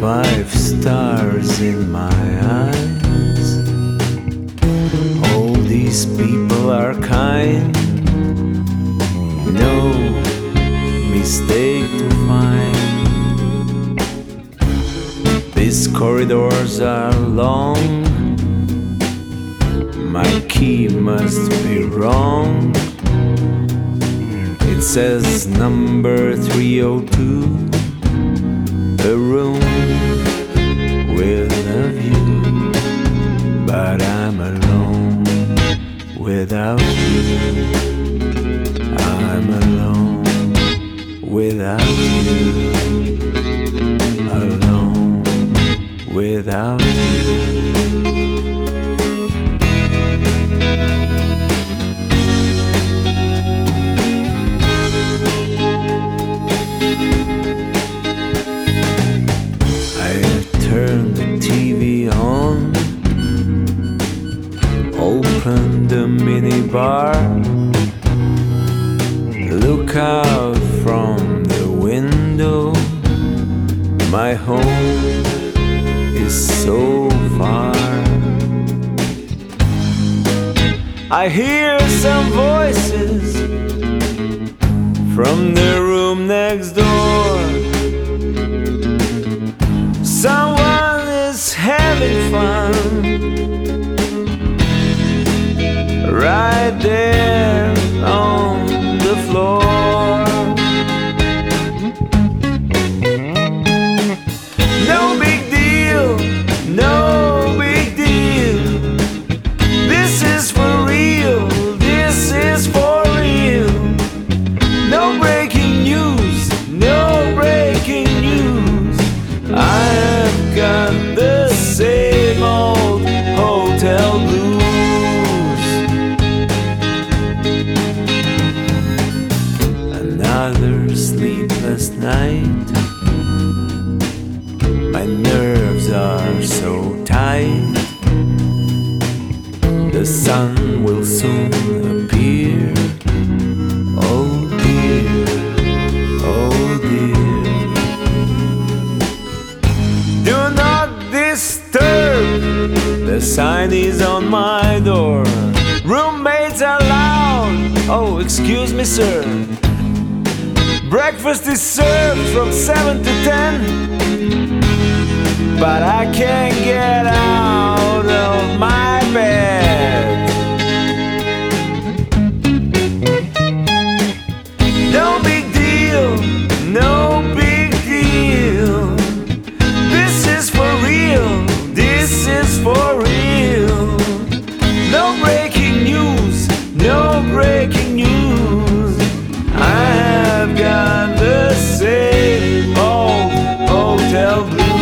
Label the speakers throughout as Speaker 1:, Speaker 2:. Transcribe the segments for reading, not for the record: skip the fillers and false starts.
Speaker 1: 5 stars in my eyes. All these people are kind, no mistake to find. These corridors are long, my key must be wrong. It says number 302, a room with a view, but I'm alone without you. I'm alone without you. Alone without you. Turn the TV on, open the minibar, look out from the window. My home is so far. I hear some voices from the room next door. Someone is having fun right there on the floor. No big deal, no big deal. This is for real, this is for real. No breaking news, no breaking news. I've got the same old hotel blues. Another sleepless night. My nerves are so tight. The sun will soon appear. Oh dear, oh dear. Do not disturb, the sign is on my door. Roommates are loud, oh excuse me sir. Breakfast is served from 7 to 10, but I can't get out of my bed. No big deal, no big deal. This is for real, this is for real. No breaking news, no breaking news. I have got the same old hotel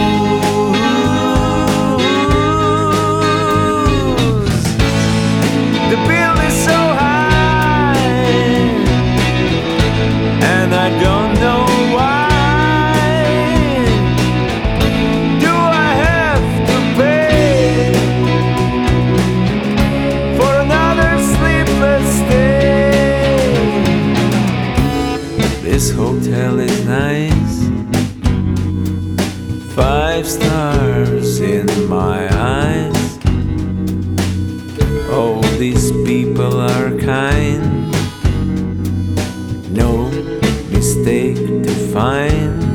Speaker 1: blues. The bill is so high, and I don't know why. Do I have to pay for another sleepless day? This hotel is nice, 5 stars in my eyes. All these people are kind, no mistake to find.